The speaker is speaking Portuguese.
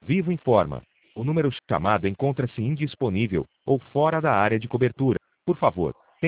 Vivo informa. O número chamado encontra-se indisponível ou fora da área de cobertura. Por favor,